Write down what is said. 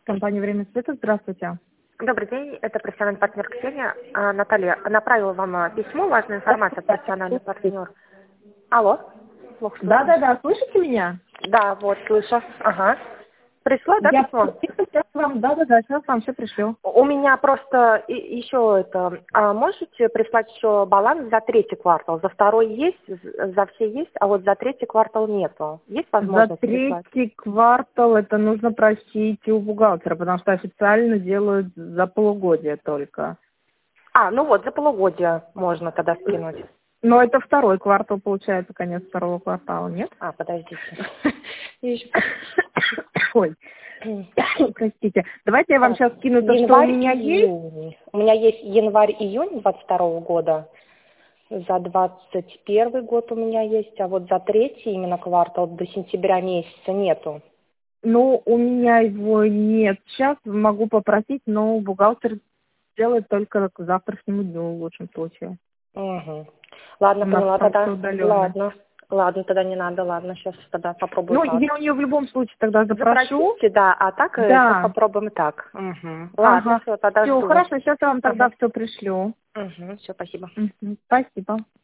Компания «Время света». Здравствуйте. Добрый день, это профессиональный партнер Ксения. Наталья направила вам письмо, важная информация, профессиональный партнер. Алло, плохо слышно. Да, слышите меня? Да, вот, слышу. Ага. Пришло, да, Я письмо? сейчас вам, сейчас вам все пришлю. У меня просто еще это... можете прислать еще баланс за третий квартал? За второй есть, за все есть, а вот за третий квартал нету. Есть За возможность прислать? третий квартал это нужно просить у бухгалтера, потому что официально делают за полугодие только. Ну вот, за полугодие можно тогда скинуть. Но это второй квартал, получается, конец второго квартала, нет? Подождите. Ой, простите. Давайте я вам сейчас скину то, что у меня есть. У меня есть январь-июнь 22 года. За 21 год у меня есть, а вот за третий именно квартал до сентября месяца нету. Ну, у меня его нет. Сейчас могу попросить, но бухгалтер делает только к завтрашнему дню в лучшем случае. Угу. Ладно, У нас поняла там тогда. всё удалённо. Ладно, тогда не надо, ладно, сейчас тогда попробую так. Я у нее в любом случае тогда запрошу. Запросите, да, а так сейчас попробуем так. Угу. Ладно, все, тогда Все, жду. хорошо, сейчас я вам тогда все пришлю. Все, спасибо. Спасибо.